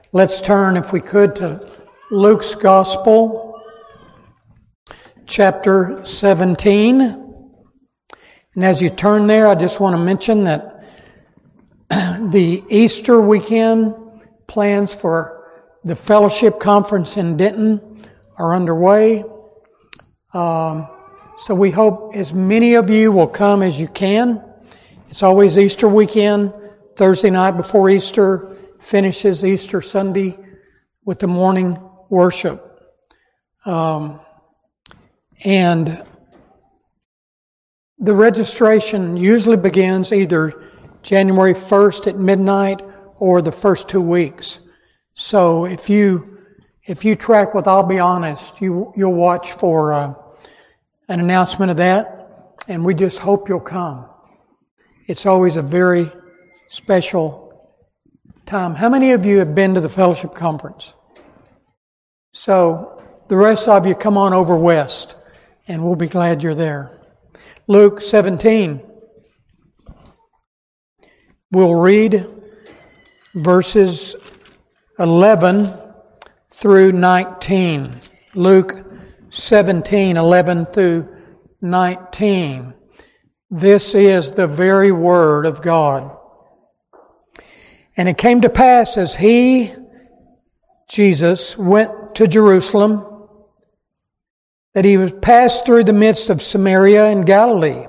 Let's turn, if we could, to Luke's Gospel, chapter 17. And as you turn there, I just want to mention that the Easter weekend plans for the Fellowship Conference in Denton are underway. So we hope as many of you will come as you can. It's always Easter weekend, Thursday night before Easter, finishes Easter Sunday with the morning worship. And the registration usually begins either January 1st at midnight or the first 2 weeks. So if you track with I'll Be Honest, you'll watch for an announcement of that, and we just hope you'll come. It's always a very special time. How many of you have been to the Fellowship Conference? So the rest of you come on over west, and we'll be glad you're there. Luke 17. We'll read verses 11 through 19. Luke 17, 11 through 19. This is the very word of God. And it came to pass as he, Jesus, went to Jerusalem, that he was passed through the midst of Samaria and Galilee.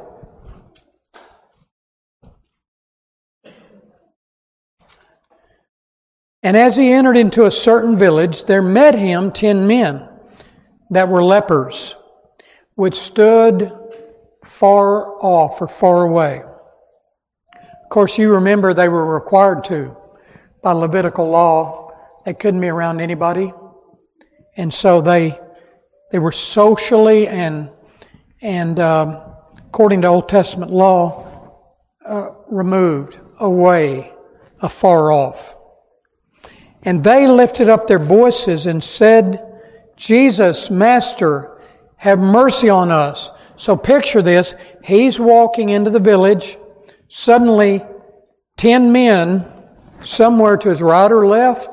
And as he entered into a certain village, there met him 10 men that were lepers, which stood far off or far away. Of course, you remember they were required to, by Levitical law. They couldn't be around anybody. And so they were socially and according to Old Testament law, removed, away, afar off. And they lifted up their voices and said, Jesus, Master, have mercy on us. So picture this. He's walking into the village. Suddenly, 10 men, somewhere to his right or left,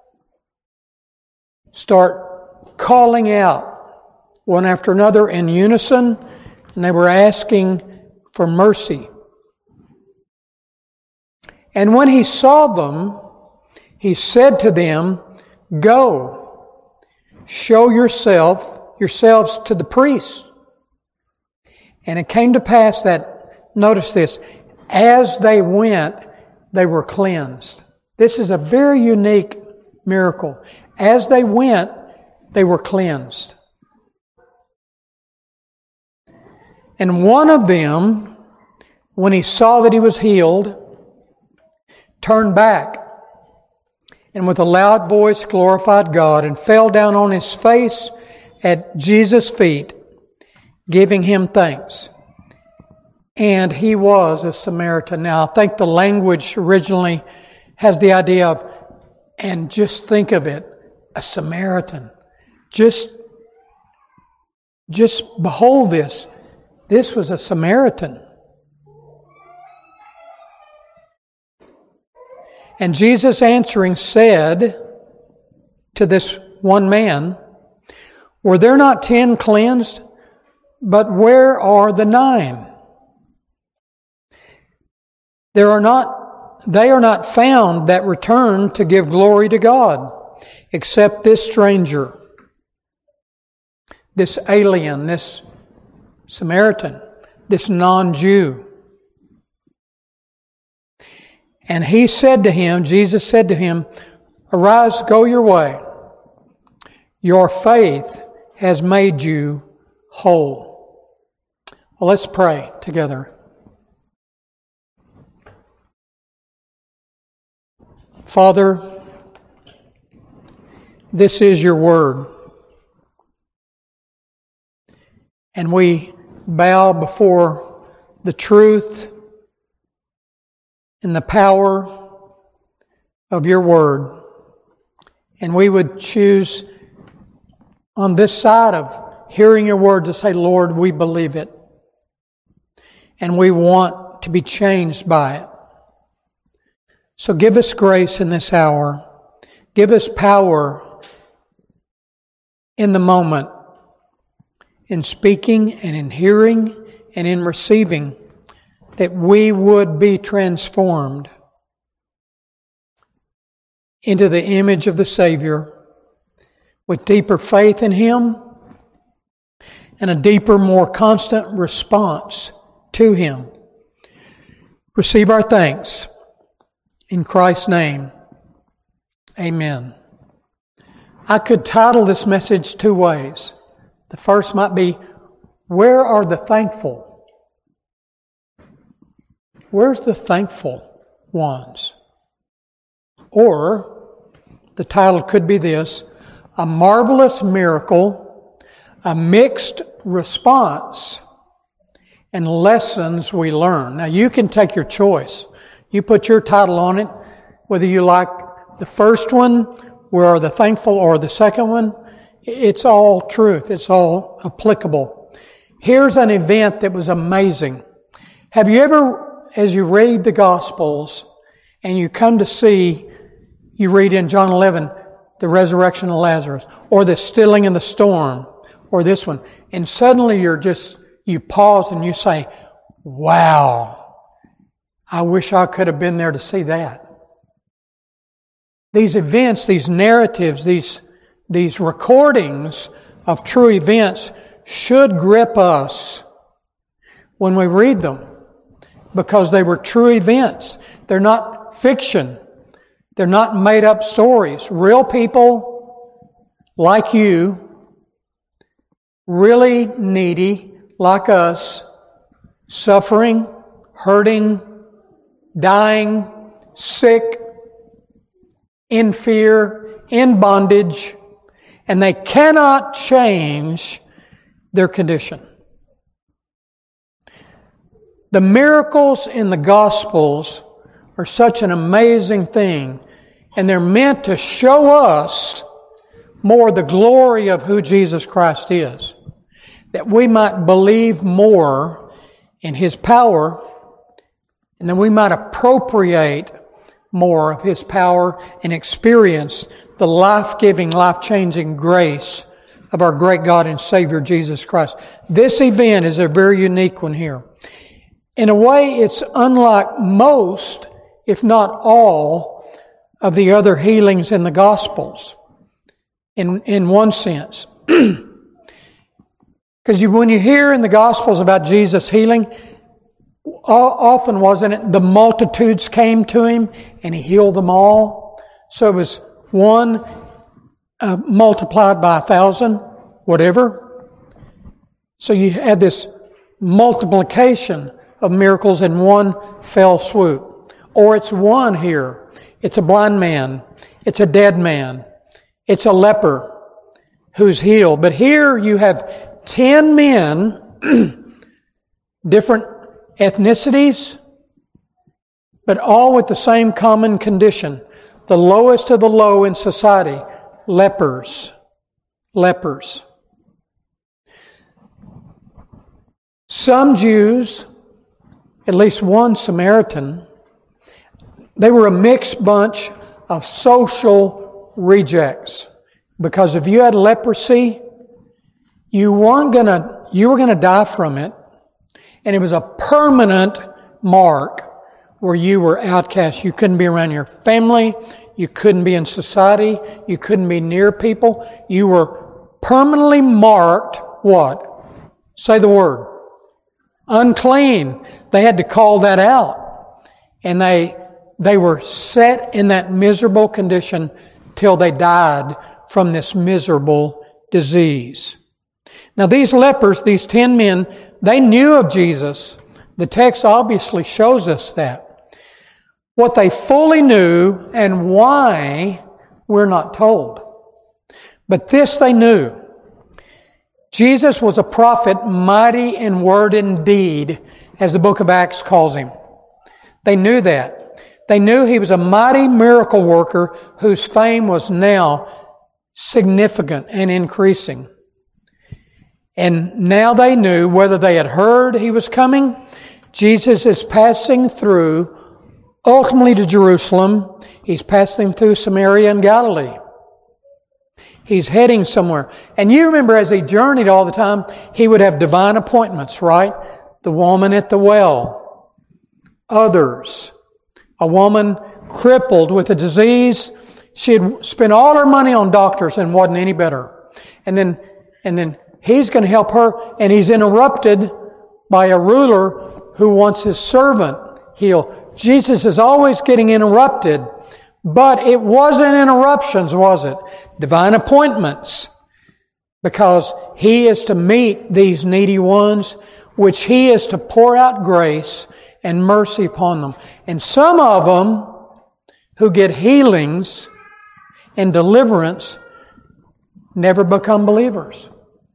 start calling out one after another in unison, and they were asking for mercy. And when he saw them, he said to them, Go, show yourselves to the priests. And it came to pass that, notice this, as they went, they were cleansed. This is a very unique miracle. As they went, they were cleansed. And one of them, when he saw that he was healed, turned back, and with a loud voice glorified God, and fell down on his face at Jesus' feet, giving him thanks. And he was a Samaritan. Now, I think the language originally has the idea of, and just think of it, a Samaritan. Just behold this. This was a Samaritan. And Jesus answering said to this one man, Were there not 10 cleansed? But where are the 9? They are not found that return to give glory to God, except this stranger, this alien, this Samaritan, this non-Jew. And Jesus said to him, Arise, go your way. Your faith has made you whole. Well, let's pray together. Father, this is your word. And we bow before the truth and the power of your word. And we would choose on this side of hearing your word to say, Lord, we believe it. And we want to be changed by it. So give us grace in this hour. Give us power in the moment, in speaking and in hearing and in receiving, that we would be transformed into the image of the Savior with deeper faith in Him and a deeper, more constant response to Him. Receive our thanks. In Christ's name, amen. I could title this message two ways. The first might be, where are the thankful? Where's the thankful ones? Or, the title could be this, a marvelous miracle, a mixed response, and lessons we learn. Now you can take your choice. You put your title on it, whether you like the first one, where are the thankful, or the second one. It's all truth. It's all applicable. Here's an event that was amazing. Have you ever, as you read the Gospels, and you come to see, you read in John 11, the resurrection of Lazarus, or the stilling in the storm, or this one, and suddenly you pause and you say, wow, I wish I could have been there to see that. These events, these narratives, these recordings of true events should grip us when we read them, because they were true events. They're not fiction. They're not made up stories. Real people like you, really needy like us, suffering, hurting, dying, sick, in fear, in bondage, and they cannot change their condition. The miracles in the Gospels are such an amazing thing, and they're meant to show us more the glory of who Jesus Christ is, that we might believe more in His power, and that we might appropriate more of His power and experience the life-giving, life-changing grace of our great God and Savior Jesus Christ. This event is a very unique one here. In a way, it's unlike most, if not all, of the other healings in the Gospels, in one sense. Because when you hear in the Gospels about Jesus healing, often, wasn't it, the multitudes came to Him and He healed them all. So it was one multiplied by 1,000, whatever. So you had this multiplication of miracles in one fell swoop. Or it's one here. It's a blind man. It's a dead man. It's a leper who's healed. But here you have 10 men, different ethnicities, but all with the same common condition. The lowest of the low in society, lepers. Lepers. Some Jews, at least one Samaritan, they were a mixed bunch of social rejects. Because if you had leprosy, you were going to die from it. And it was a permanent mark where you were outcast. You couldn't be around your family. You couldn't be in society. You couldn't be near people. You were permanently marked, what? Say the word. Unclean. They had to call that out. And they were set in that miserable condition till they died from this miserable disease. Now these lepers, these 10 men, they knew of Jesus. The text obviously shows us that. What they fully knew and why, we're not told. But this they knew. Jesus was a prophet, mighty in word and deed, as the book of Acts calls Him. They knew that. They knew He was a mighty miracle worker whose fame was now significant and increasing. And now they knew, whether they had heard He was coming, Jesus is passing through ultimately to Jerusalem. He's passing through Samaria and Galilee. He's heading somewhere. And you remember as he journeyed all the time, he would have divine appointments, right? The woman at the well. Others. A woman crippled with a disease. She had spent all her money on doctors and wasn't any better. And then he's going to help her, and he's interrupted by a ruler who wants his servant healed. Jesus is always getting interrupted, but it wasn't interruptions, was it? Divine appointments. Because he is to meet these needy ones, which he is to pour out grace and mercy upon them. And some of them who get healings and deliverance never become believers.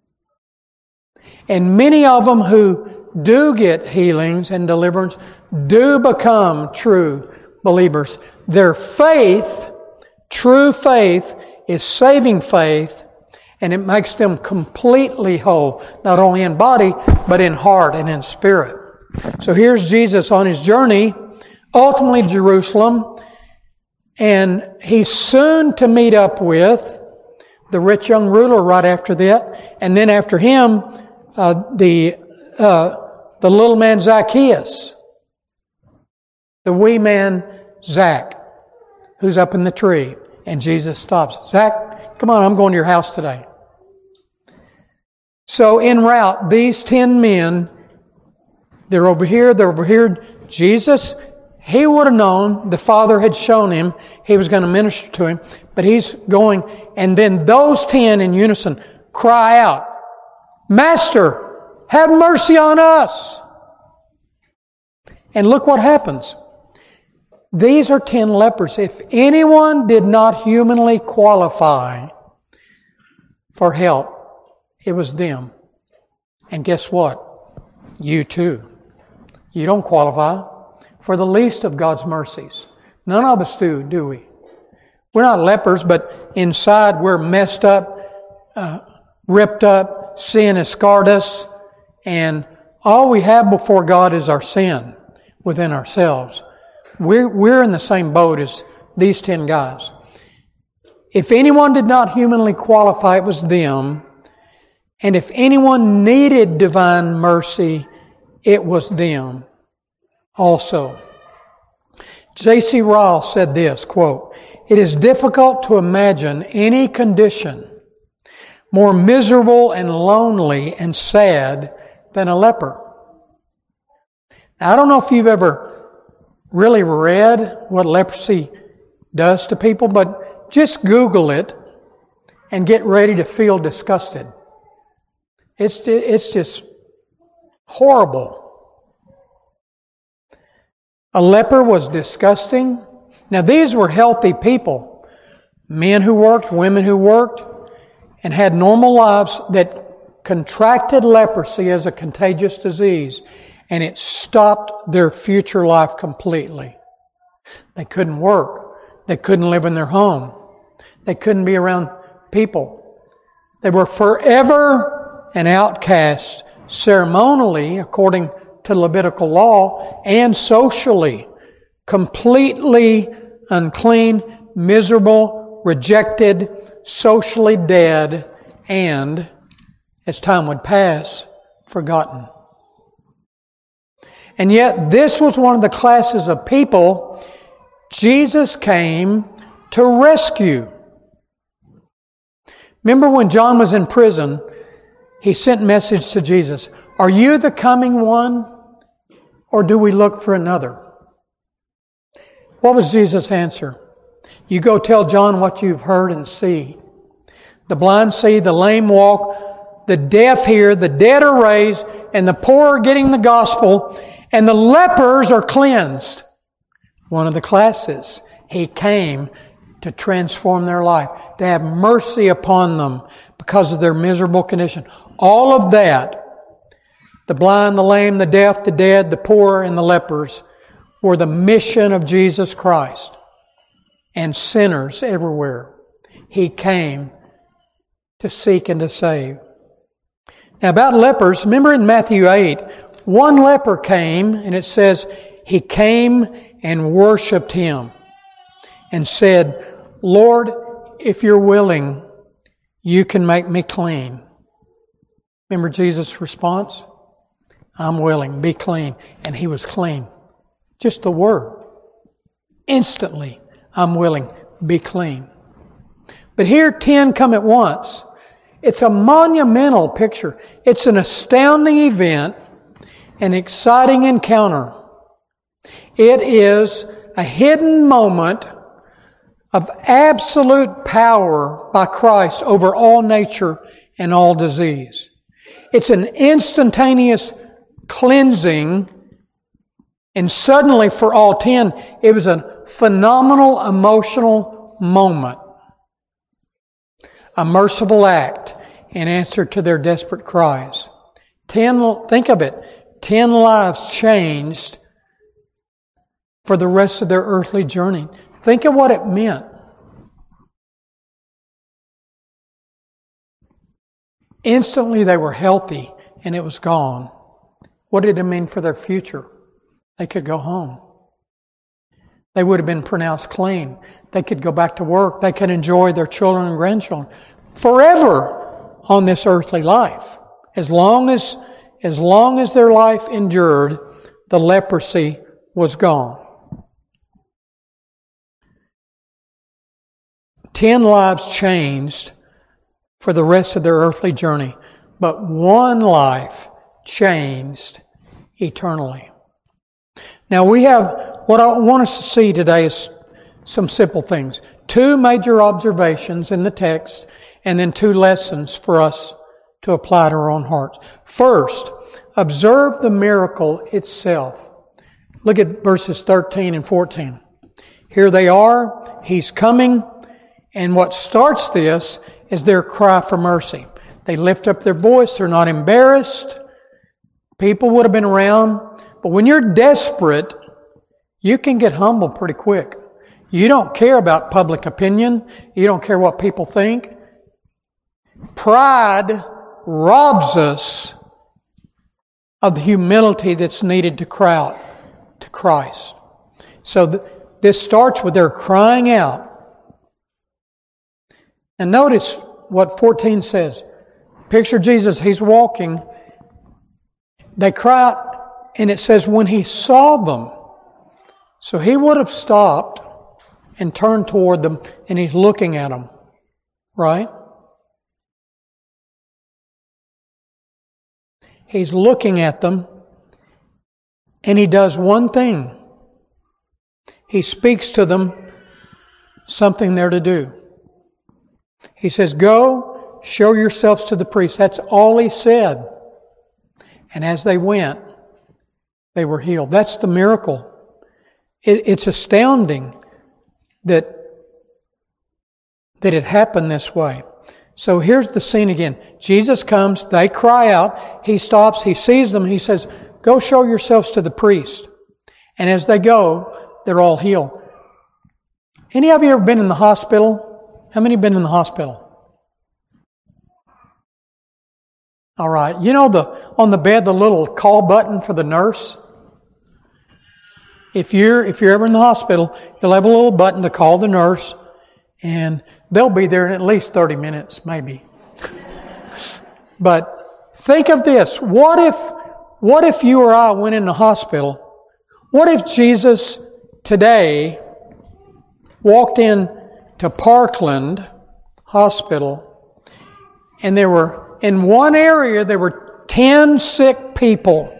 And many of them who do get healings and deliverance do become true believers. Their faith, true faith, is saving faith, and it makes them completely whole, not only in body, but in heart and in spirit. So here's Jesus on his journey, ultimately to Jerusalem, and he's soon to meet up with the rich young ruler right after that, and then after him, the little man Zacchaeus, the wee man Zach, who's up in the tree. And Jesus stops. Zach, come on, I'm going to your house today. So en route, these 10 men, they're over here. Jesus, he would have known, the Father had shown him, he was going to minister to him, but he's going, and then those 10 in unison cry out, Master, have mercy on us. And look what happens. These are 10 lepers. If anyone did not humanly qualify for help, it was them. And guess what? You too. You don't qualify for the least of God's mercies. None of us do we? We're not lepers, but inside we're messed up, ripped up, sin has scarred us, and all we have before God is our sin within ourselves. We're in the same boat as these 10 guys. If anyone did not humanly qualify, it was them. And if anyone needed divine mercy, it was them also. J.C. Ryle said this, quote, "It is difficult to imagine any condition more miserable and lonely and sad than a leper." Now, I don't know if you've ever really read what leprosy does to people, but just Google it and get ready to feel disgusted. It's just horrible. A leper was disgusting. Now, these were healthy people, men who worked, women who worked, and had normal lives that contracted leprosy as a contagious disease, and it stopped their future life completely. They couldn't work. They couldn't live in their home. They couldn't be around people. They were forever an outcast, ceremonially, according to Levitical law, and socially. Completely unclean, miserable, rejected, socially dead, and, as time would pass, forgotten. And yet, this was one of the classes of people Jesus came to rescue. Remember when John was in prison, he sent a message to Jesus, "Are you the coming one, or do we look for another?" What was Jesus' answer? "You go tell John what you've heard and see. The blind see, the lame walk, the deaf hear, the dead are raised, and the poor are getting the gospel, and the lepers are cleansed." One of the classes. He came to transform their life, to have mercy upon them because of their miserable condition. All of that, the blind, the lame, the deaf, the dead, the poor, and the lepers, were the mission of Jesus Christ. And sinners everywhere. He came to seek and to save. Now about lepers, remember in Matthew 8, one leper came, and it says, he came and worshiped Him and said, Lord, if you're willing, you can make me clean. Remember Jesus' response? I'm willing, be clean. And he was clean. Just the word. Instantly, I'm willing, be clean. But here 10 come at once. It's a monumental picture. It's an astounding event, an exciting encounter. It is a hidden moment of absolute power by Christ over all nature and all disease. It's an instantaneous cleansing, and suddenly for all 10, it was a phenomenal emotional moment. A merciful act in answer to their desperate cries. 10, think of it, 10 lives changed for the rest of their earthly journey. Think of what it meant. Instantly they were healthy and it was gone. What did it mean for their future? They could go home. They would have been pronounced clean. They could go back to work. They could enjoy their children and grandchildren forever on this earthly life. As long as their life endured, the leprosy was gone. 10 lives changed for the rest of their earthly journey, but one life changed eternally. Now we have, what I want us to see today is some simple things. 2 major observations in the text, and then 2 lessons for us to apply to our own hearts. First, observe the miracle itself. Look at verses 13 and 14. Here they are, He's coming, and what starts this is their cry for mercy. They lift up their voice, they're not embarrassed. People would have been around, but when you're desperate, you can get humble pretty quick. You don't care about public opinion. You don't care what people think. Pride robs us of the humility that's needed to cry out to Christ. So this starts with their crying out. And notice what 14 says. Picture Jesus, He's walking. They cry out, and it says when He saw them. So He would have stopped and turned toward them, and He's looking at them. Right? He's looking at them, and He does one thing. He speaks to them something they're to do. He says, go, show yourselves to the priest. That's all He said. And as they went, they were healed. That's the miracle. It's astounding that it happened this way. So here's the scene again. Jesus comes, they cry out, He stops, He sees them, He says, go show yourselves to the priest. And as they go, they're all healed. Any of you ever been in the hospital? How many have been in the hospital? All right. You know on the bed, the little call button for the nurse? If you're ever in the hospital, you'll have a little button to call the nurse, and they'll be there in at least 30 minutes, maybe. But think of this. What if you or I went in the hospital? What if Jesus today walked in to Parkland Hospital, and there were, in one area, there were 10 sick people.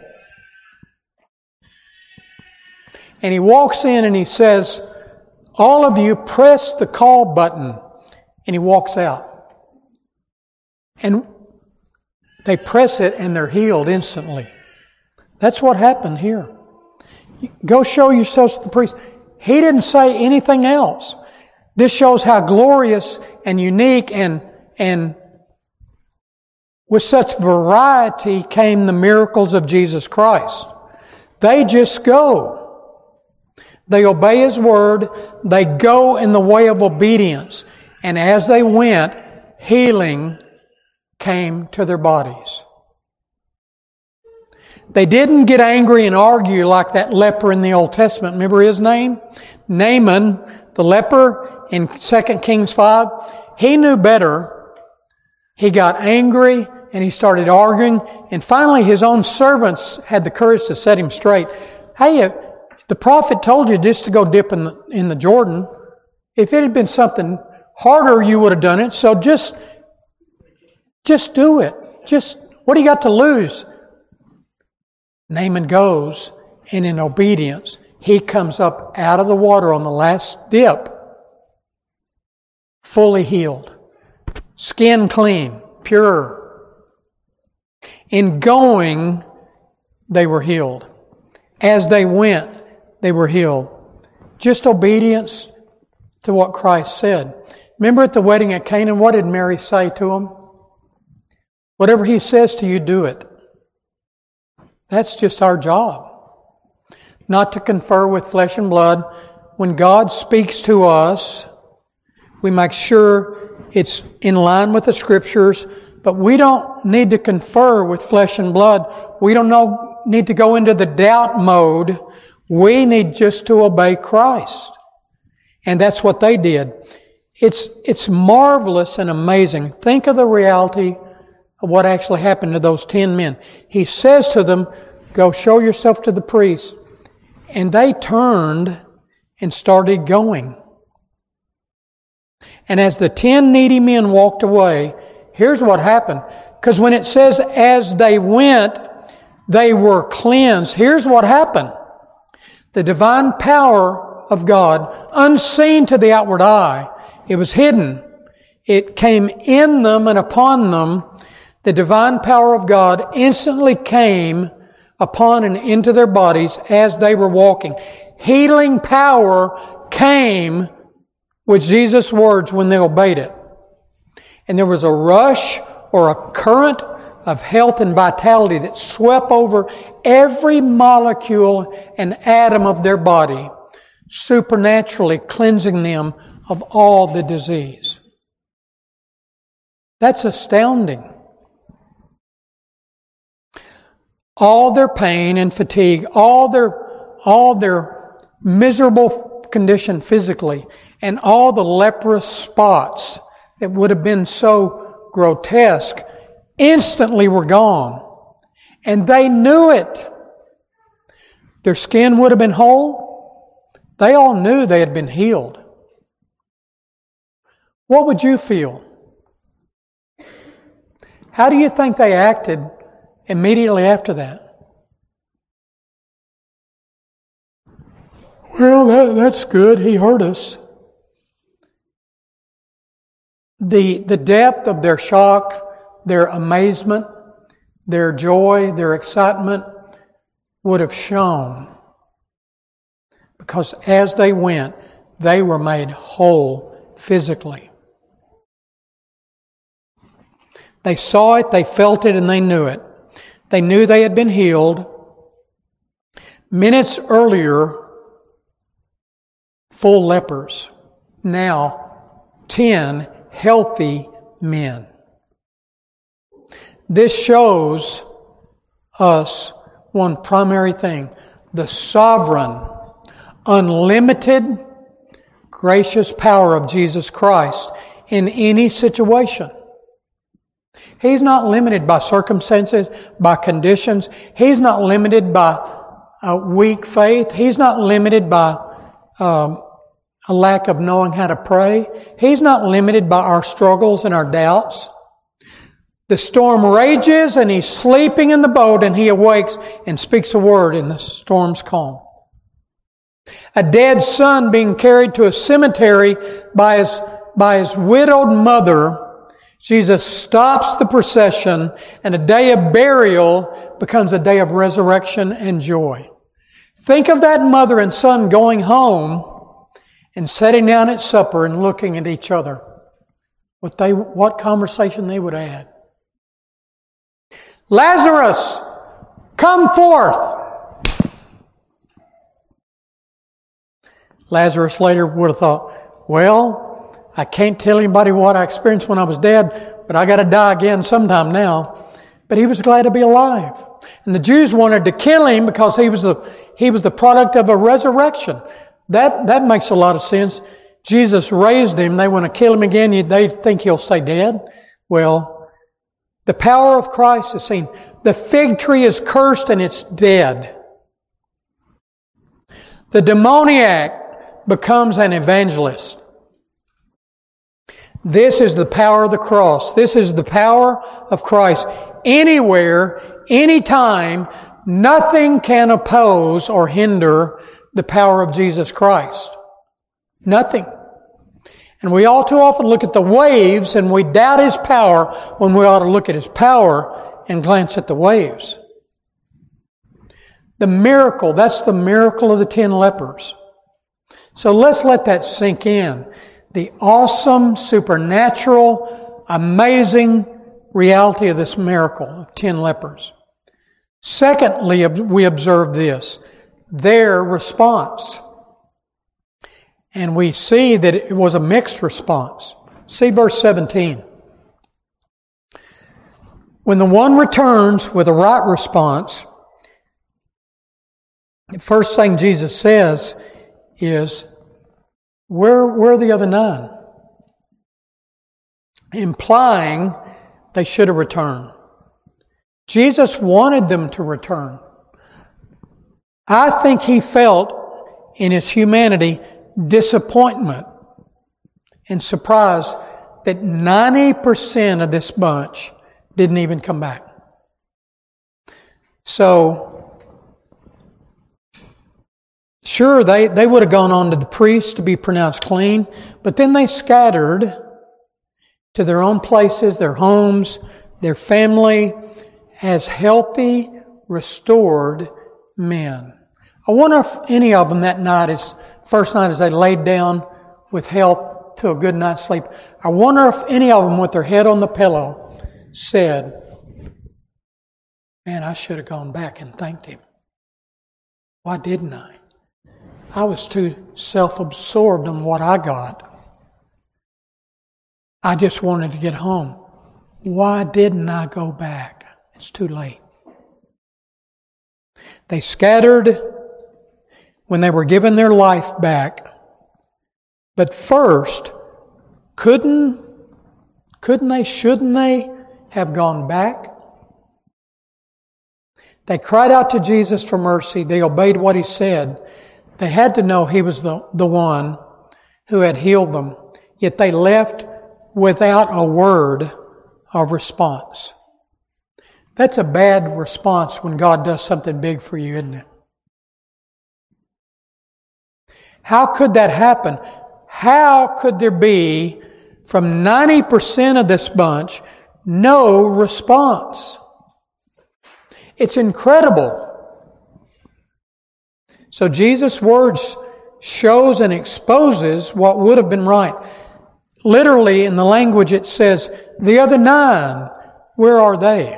And He walks in and He says, all of you press the call button. And He walks out. And they press it and they're healed instantly. That's what happened here. Go show yourselves to the priest. He didn't say anything else. This shows how glorious and unique and with such variety came the miracles of Jesus Christ. They just go. They obey His word. They go in the way of obedience. And as they went, healing came to their bodies. They didn't get angry and argue like that leper in the Old Testament. Remember his name? Naaman, the leper in 2 Kings 5. He knew better. He got angry and he started arguing. And finally his own servants had the courage to set him straight. Hey, the prophet told you just to go dip in the Jordan. If it had been something harder, you would have done it. So just do it. What do you got to lose? Naaman goes, and in obedience, he comes up out of the water on the last dip, fully healed, skin clean, pure. In going, they were healed. As they went, they were healed. Just obedience to what Christ said. Remember at the wedding at Canaan, what did Mary say to him? Whatever he says to you, do it. That's just our job. Not to confer with flesh and blood. When God speaks to us, we make sure it's in line with the Scriptures, but we don't need to confer with flesh and blood. We don't need to go into the doubt mode. We need just to obey Christ. And that's what they did. It's marvelous and amazing. Think of the reality of what actually happened to those 10 men. He says to them, go show yourself to the priest. And they turned and started going. And as the 10 needy men walked away, here's what happened. Because when it says, as they went, they were cleansed. Here's what happened. The divine power of God, unseen to the outward eye, it was hidden. It came in them and upon them. The divine power of God instantly came upon and into their bodies as they were walking. Healing power came with Jesus' words when they obeyed it. And there was a rush or a current of health and vitality that swept over every molecule and atom of their body, supernaturally cleansing them of all the disease. That's astounding. All their pain and fatigue, all their miserable condition physically, and all the leprous spots that would have been so grotesque instantly were gone. And they knew it. Their skin would have been whole. They all knew they had been healed. What would you feel? How do you think they acted immediately after that? Well, that's good. He hurt us. The depth of their shock, their amazement, their joy, their excitement would have shown. Because as they went, they were made whole physically. They saw it, they felt it, and they knew it. They knew they had been healed. Minutes earlier, full lepers. Now, 10 healthy men. This shows us one primary thing. The sovereign, unlimited, gracious power of Jesus Christ in any situation. He's not limited by circumstances, by conditions. He's not limited by a weak faith. He's not limited by a lack of knowing how to pray. He's not limited by our struggles and our doubts. The storm rages and he's sleeping in the boat and he awakes and speaks a word and the storm's calm. A dead son being carried to a cemetery by his widowed mother, Jesus stops the procession and a day of burial becomes a day of resurrection and joy. Think of that mother and son going home and sitting down at supper and looking at each other. What conversation they would have had. Lazarus, come forth! Lazarus later would have thought, well, I can't tell anybody what I experienced when I was dead, but I got to die again sometime now. But he was glad to be alive. And the Jews wanted to kill him because he was the product of a resurrection. That makes a lot of sense. Jesus raised him. They want to kill him again. They think he'll stay dead. Well, the power of Christ is seen. The fig tree is cursed and it's dead. The demoniac becomes an evangelist. This is the power of the cross. This is the power of Christ. Anywhere, anytime, nothing can oppose or hinder the power of Jesus Christ. Nothing. And we all too often look at the waves and we doubt His power when we ought to look at His power and glance at the waves. The miracle, that's the miracle of the 10 lepers. So let's let that sink in. The awesome, supernatural, amazing reality of this miracle of 10 lepers. Secondly, we observe this, their response. And we see that it was a mixed response. See verse 17. When the one returns with a right response, the first thing Jesus says is, where are the other 9? Implying they should have returned. Jesus wanted them to return. I think He felt in His humanity disappointment and surprise that 90% of this bunch didn't even come back. So, sure, they would have gone on to the priest to be pronounced clean, but then they scattered to their own places, their homes, their family, as healthy, restored men. I wonder if any of them that night, first night as they laid down with health to a good night's sleep, I wonder if any of them with their head on the pillow said, man, I should have gone back and thanked Him. Why didn't I? I was too self-absorbed in what I got. I just wanted to get home. Why didn't I go back? It's too late. They scattered when they were given their life back. But first, shouldn't they have gone back? They cried out to Jesus for mercy. They obeyed what He said. They had to know He was the one who had healed them. Yet they left without a word of response. That's a bad response when God does something big for you, isn't it? How could that happen? How could there be, from 90% of this bunch, no response? It's incredible. So Jesus' words shows and exposes what would have been right. Literally, in the language, it says, the other 9, where are they?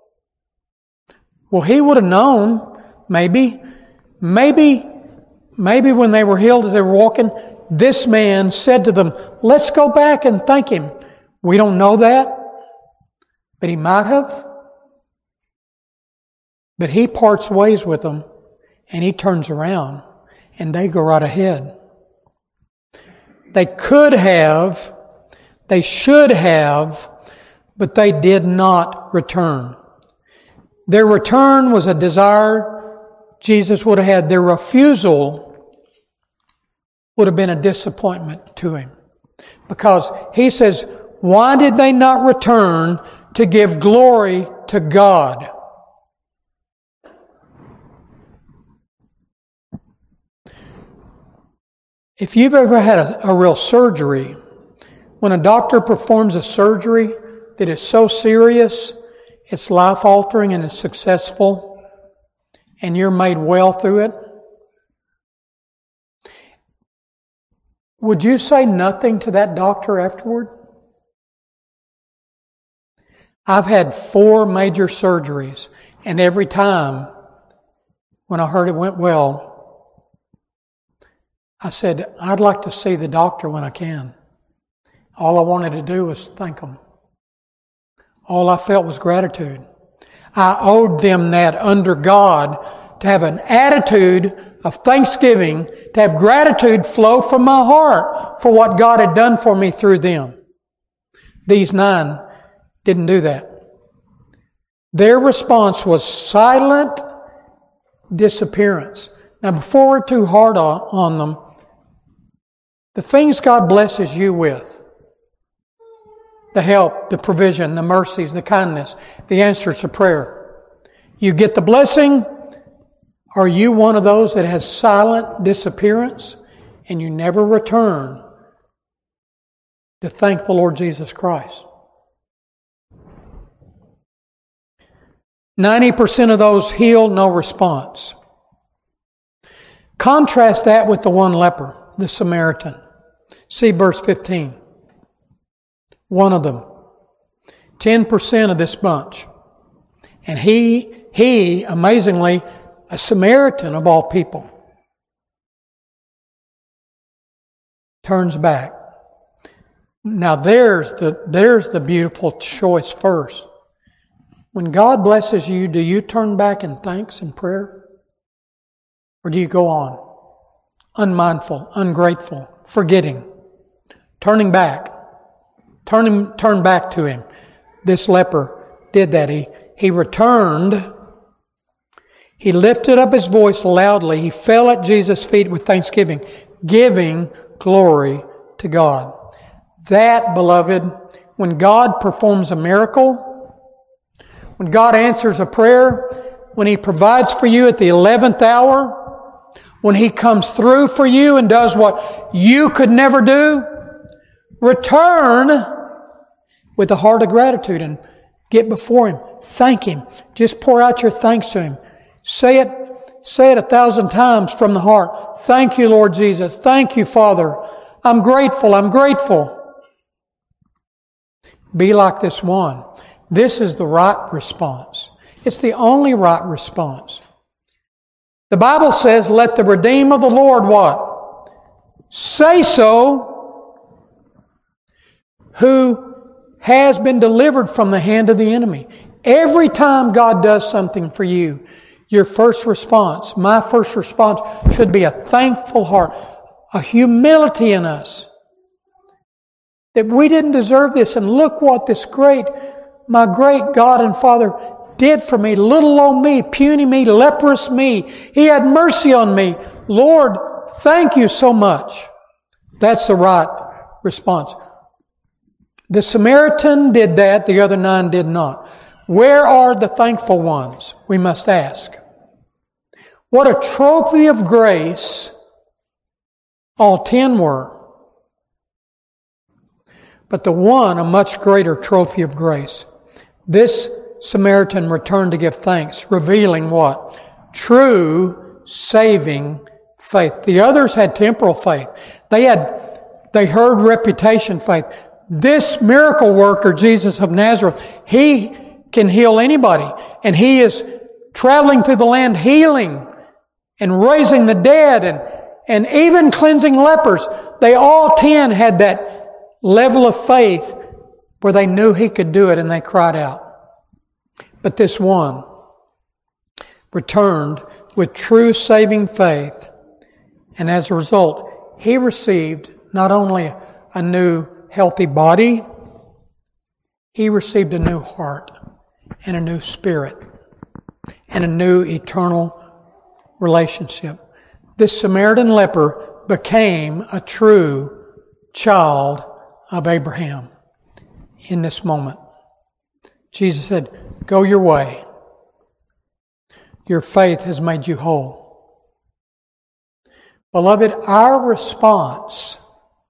Well, He would have known, maybe when they were healed as they were walking, this man said to them, let's go back and thank Him. We don't know that, but He might have. But He parts ways with them, and He turns around, and they go right ahead. They could have, they should have, but they did not return. Their return was a desire Jesus would have had. Their refusal would have been a disappointment to Him. Because He says, why did they not return to give glory to God? If you've ever had a real surgery, when a doctor performs a surgery that is so serious, it's life-altering and it's successful, and you're made well through it, would you say nothing to that doctor afterward? I've had 4 major surgeries, and every time when I heard it went well, I said, I'd like to see the doctor when I can. All I wanted to do was thank them. All I felt was gratitude. I owed them that under God, to have an attitude of thanksgiving, to have gratitude flow from my heart for what God had done for me through them. These 9 didn't do that. Their response was silent disappearance. Now, before we're too hard on them, the things God blesses you with, the help, the provision, the mercies, the kindness, the answers to prayer, you get the blessing. Are you one of those that has silent disappearance and you never return to thank the Lord Jesus Christ? 90% of those healed, no response. Contrast that with the one leper, the Samaritan. See verse 15. One of them. 10% of this bunch. And he, amazingly, a Samaritan of all people, turns back. Now there's the beautiful choice first. When God blesses you, do you turn back in thanks and prayer? Or do you go on? Unmindful, ungrateful, forgetting, turning back. Turn back to Him. This leper did that. He returned. He lifted up his voice loudly. He fell at Jesus' feet with thanksgiving, giving glory to God. That, beloved, when God performs a miracle, when God answers a prayer, when He provides for you at the 11th hour, when He comes through for you and does what you could never do, return with a heart of gratitude and get before Him. Thank Him. Just pour out your thanks to Him. Say it 1,000 times from the heart. Thank you, Lord Jesus. Thank you, Father. I'm grateful. I'm grateful. Be like this one. This is the right response. It's the only right response. The Bible says, let the redeemed of the Lord what? Say so, who has been delivered from the hand of the enemy. Every time God does something for you, your first response, my first response, should be a thankful heart, a humility in us. That we didn't deserve this, and look what this my great God and Father did for me, little old me, puny me, leprous me. He had mercy on me. Lord, thank you so much. That's the right response. The Samaritan did that, the other 9 did not. Where are the thankful ones? We must ask. What a trophy of grace all 10 were. But the one, a much greater trophy of grace. This Samaritan returned to give thanks, revealing what? True saving faith. The others had temporal faith. They heard reputation faith. This miracle worker, Jesus of Nazareth, He can heal anybody. And He is traveling through the land healing and raising the dead and even cleansing lepers. They all 10 had that level of faith where they knew He could do it and they cried out. But this one returned with true saving faith, and as a result, he received not only a new healthy body, he received a new heart and a new spirit and a new eternal relationship. This Samaritan leper became a true child of Abraham in this moment. Jesus said, "Go your way. Your faith has made you whole." Beloved, our response,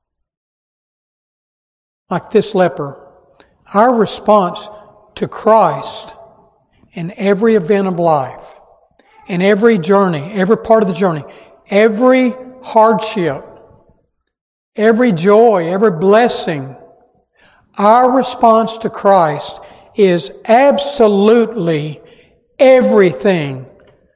like this leper, our response to Christ in every event of life, in every journey, every part of the journey, every hardship, every joy, every blessing, our response to Christ is absolutely everything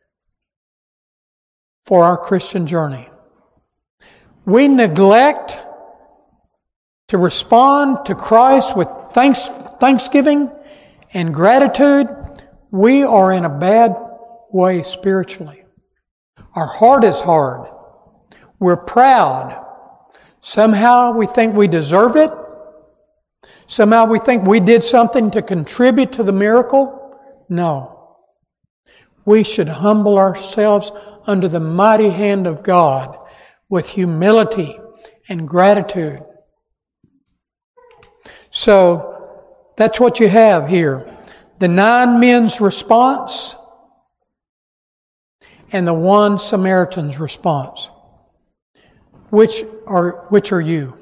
for our Christian journey. We neglect to respond to Christ with thanksgiving and gratitude. we are in a bad way spiritually. Our heart is hard. We're proud. Somehow we think we deserve it. Somehow we think we did something to contribute to the miracle. No. We should humble ourselves under the mighty hand of God with humility and gratitude. So, that's what you have here. The 9 men's response and the 1 Samaritan's response. Which are you?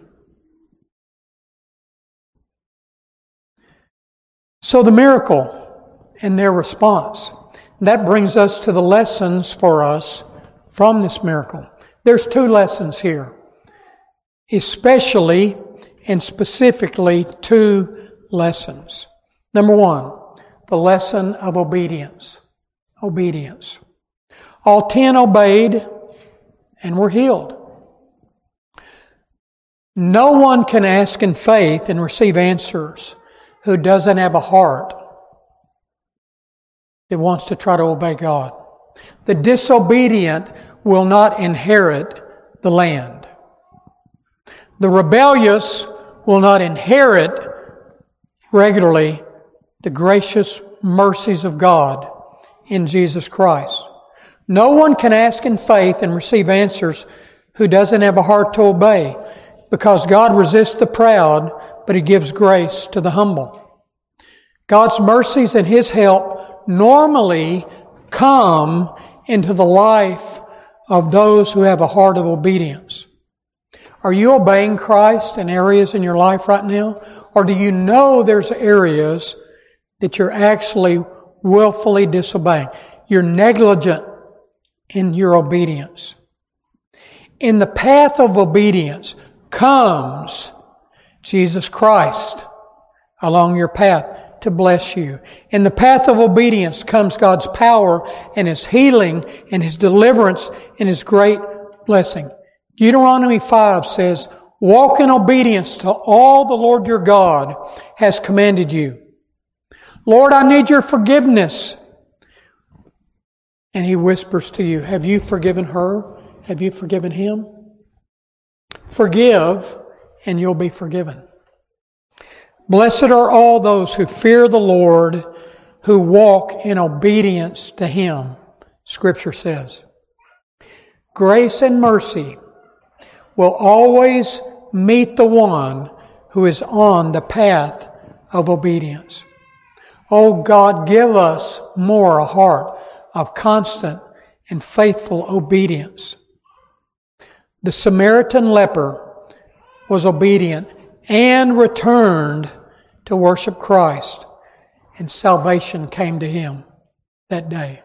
So the miracle and their response. That brings us to the lessons for us from this miracle. There's 2 lessons here. Especially and specifically 2 lessons. Number 1, the lesson of obedience. Obedience. All 10 obeyed and were healed. No one can ask in faith and receive answers who doesn't have a heart that wants to try to obey God. The disobedient will not inherit the land. The rebellious will not inherit regularly the gracious mercies of God in Jesus Christ. No one can ask in faith and receive answers who doesn't have a heart to obey, because God resists the proud, but He gives grace to the humble. God's mercies and His help normally come into the life of those who have a heart of obedience. Are you obeying Christ in areas in your life right now? Or do you know there's areas that you're actually willfully disobeying? You're negligent in your obedience. In the path of obedience comes Jesus Christ along your path to bless you. In the path of obedience comes God's power and His healing and His deliverance and His great blessing. Deuteronomy 5 says, walk in obedience to all the Lord your God has commanded you. Lord, I need your forgiveness. And He whispers to you, have you forgiven her? Have you forgiven him? Forgive, and you'll be forgiven. Blessed are all those who fear the Lord, who walk in obedience to Him, Scripture says. Grace and mercy will always meet the one who is on the path of obedience. Oh God, give us more a heart of constant and faithful obedience. The Samaritan leper was obedient and returned to worship Christ, and salvation came to him that day.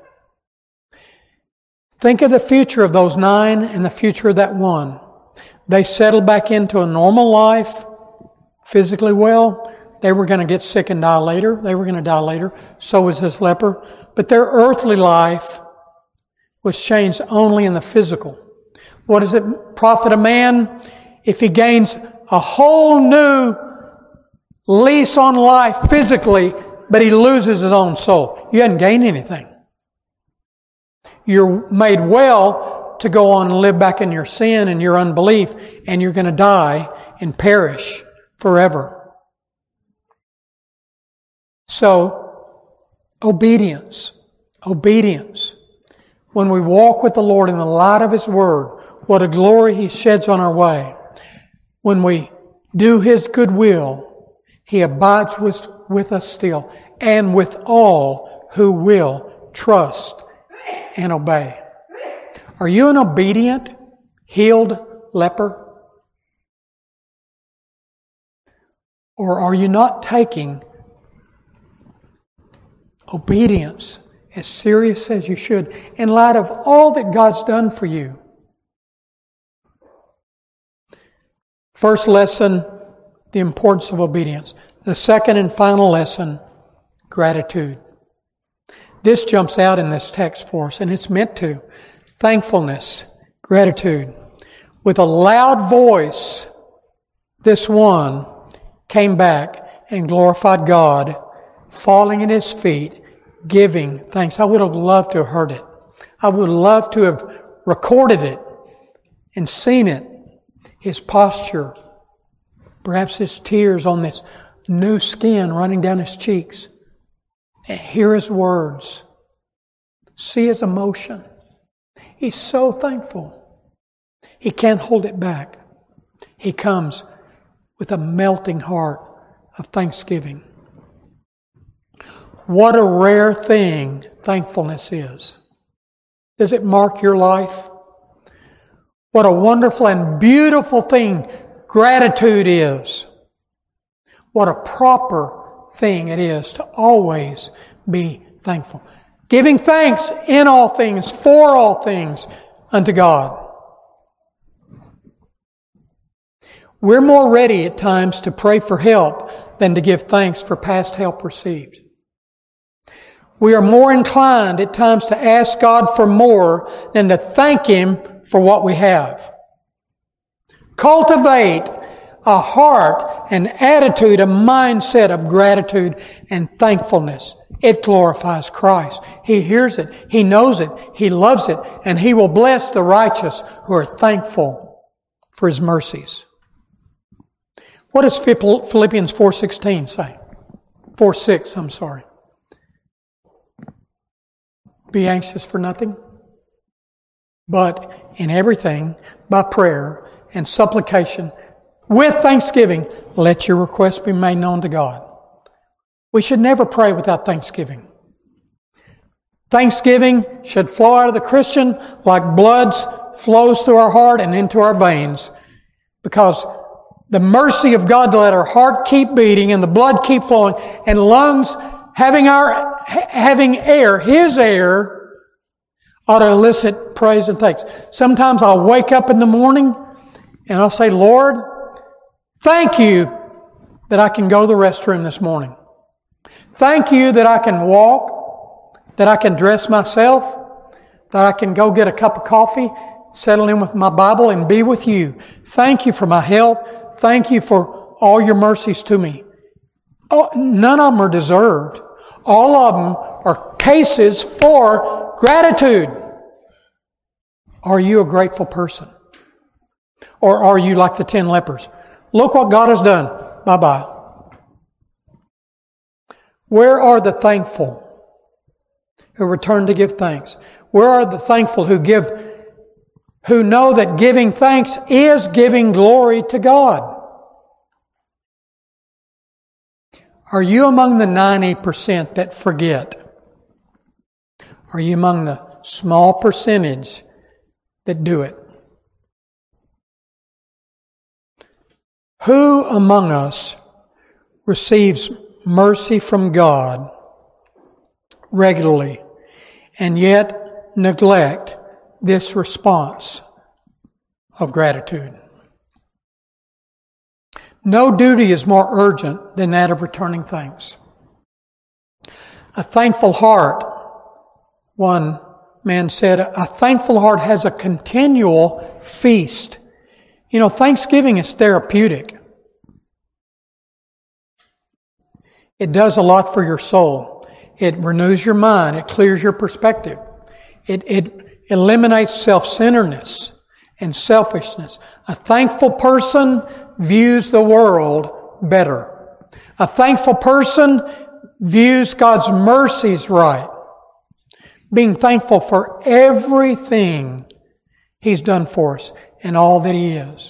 Think of the future of those 9 and the future of that 1. They settled back into a normal life, physically well. They were going to get sick and die later. They were going to die later. So was this leper. But their earthly life was changed only in the physical. What does it profit a man if he gains a whole new lease on life physically, but he loses his own soul? You hadn't gained anything. You're made well to go on and live back in your sin and your unbelief, and you're going to die and perish forever. So, obedience. Obedience. When we walk with the Lord in the light of His Word, what a glory He sheds on our way. When we do His good will, He abides with us still, and with all who will trust and obey. Are you an obedient, healed leper? Or are you not taking obedience as serious as you should in light of all that God's done for you? First lesson, the importance of obedience. The second and final lesson, gratitude. This jumps out in this text for us, and it's meant to. Thankfulness, gratitude. With a loud voice, this one came back and glorified God, falling at His feet, giving thanks. I would have loved to have heard it. I would love to have recorded it and seen it. His posture, perhaps his tears on this new skin running down his cheeks. And hear his words. See his emotion. He's so thankful. He can't hold it back. He comes with a melting heart of thanksgiving. What a rare thing thankfulness is. Does it mark your life? What a wonderful and beautiful thing gratitude is. What a proper thing it is to always be thankful. Giving thanks in all things, for all things, unto God. We're more ready at times to pray for help than to give thanks for past help received. We are more inclined at times to ask God for more than to thank Him for what we have. Cultivate a heart, an attitude, a mindset of gratitude and thankfulness. It glorifies Christ. He hears it. He knows it. He loves it. And He will bless the righteous who are thankful for His mercies. What does Philippians 4:16 say? 4:6, I'm sorry. Be anxious for nothing, but in everything, by prayer and supplication, with thanksgiving, let your requests be made known to God. We should never pray without thanksgiving. Thanksgiving should flow out of the Christian like blood flows through our heart and into our veins, because the mercy of God to let our heart keep beating and the blood keep flowing and lungs having air, His air, ought to elicit praise and thanks. Sometimes I'll wake up in the morning and I'll say, Lord, thank You that I can go to the restroom this morning. Thank You that I can walk, that I can dress myself, that I can go get a cup of coffee, settle in with my Bible and be with You. Thank You for my health. Thank You for all Your mercies to me. Oh, none of them are deserved. All of them are cases for gratitude. Are you a grateful person? Or are you like the 10 lepers? Look what God has done. Bye-bye. Where are the thankful who return to give thanks? Where are the thankful who know that giving thanks is giving glory to God? Are you among the 90% that forget? Are you among the small percentage that do it? Who among us receives mercy from God regularly and yet neglect this response of gratitude? No duty is more urgent than that of returning thanks. A thankful heart, one man said, a thankful heart has a continual feast. You know, Thanksgiving is therapeutic. It does a lot for your soul. It renews your mind. It clears your perspective. It eliminates self-centeredness and selfishness. A thankful person views the world better. A thankful person views God's mercies right. Being thankful for everything He's done for us and all that He is.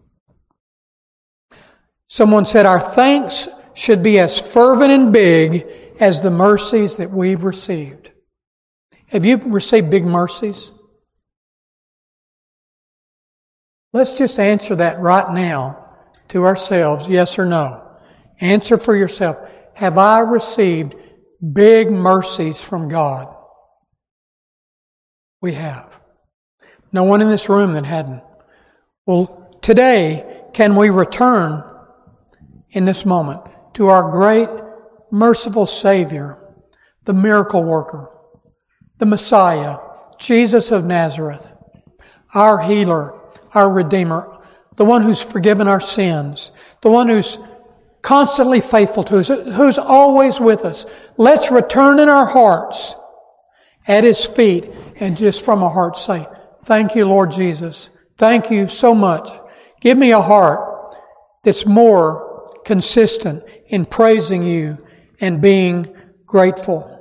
Someone said, our thanks should be as fervent and big as the mercies that we've received. Have you received big mercies? Let's just answer that right now to ourselves, yes or no. Answer for yourself. Have I received big mercies from God? We have. No one in this room that hadn't. Well, today, can we return in this moment to our great, merciful Savior, the miracle worker, the Messiah, Jesus of Nazareth, our healer, our Redeemer, the one who's forgiven our sins, the one who's constantly faithful to us, who's always with us. Let's return in our hearts at His feet and just from our heart say, thank you, Lord Jesus. Thank you so much. Give me a heart that's more consistent in praising you and being grateful.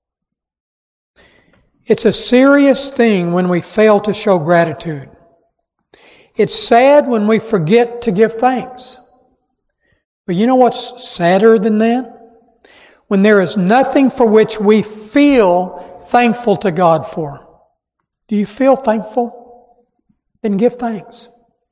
It's a serious thing when we fail to show gratitude. It's sad when we forget to give thanks. But you know what's sadder than that? When there is nothing for which we feel thankful to God for. Do you feel thankful? Then give thanks.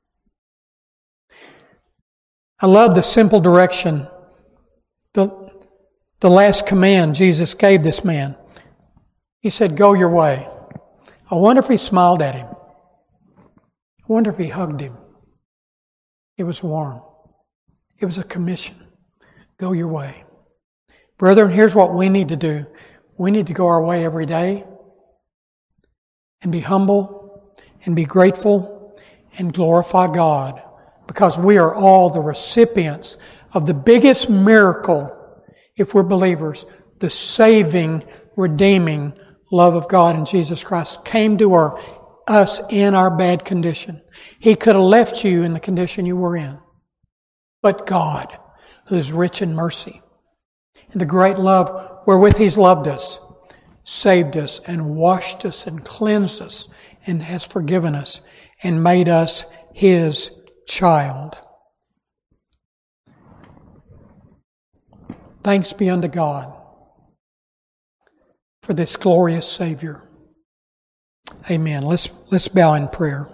I love the simple direction, the last command Jesus gave this man. He said, go your way. I wonder if He smiled at him. I wonder if He hugged him. It was warm. It was a commission. Go your way. Brethren, here's what we need to do. We need to go our way every day and be humble and be grateful and glorify God, because we are all the recipients of the biggest miracle, if we're believers, the saving, redeeming love of God in Jesus Christ came to us in our bad condition. He could have left you in the condition you were in. But God, who is rich in mercy, and the great love wherewith He's loved us, saved us and washed us and cleansed us and has forgiven us and made us His child. Thanks be unto God for this glorious Savior. Amen. Let's bow in prayer.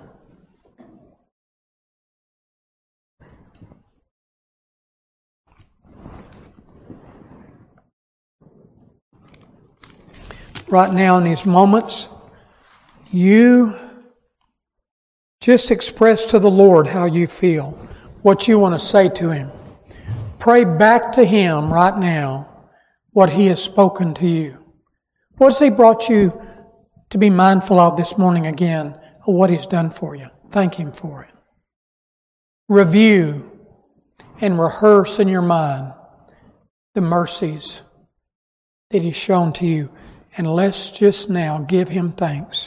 Right now in these moments, you just express to the Lord how you feel, what you want to say to Him. Pray back to Him right now what He has spoken to you. What has He brought you to be mindful of this morning again of what He's done for you? Thank Him for it. Review and rehearse in your mind the mercies that He's shown to you. And let's just now give Him thanks.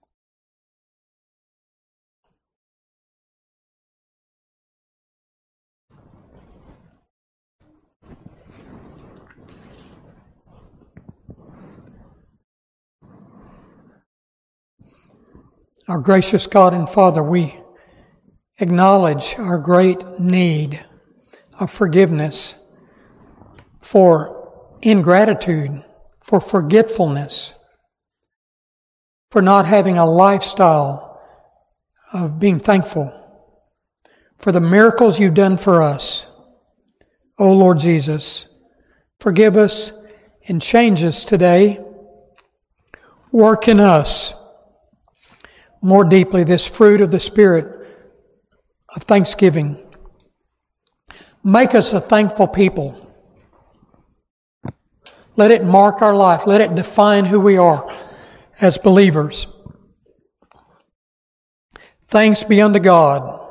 Our gracious God and Father, we acknowledge our great need of forgiveness for ingratitude, for forgetfulness, for not having a lifestyle of being thankful, for the miracles You've done for us. O Lord Jesus, forgive us and change us today. Work in us more deeply this fruit of the Spirit of thanksgiving. Make us a thankful people. Let it mark our life. Let it define who we are as believers. Thanks be unto God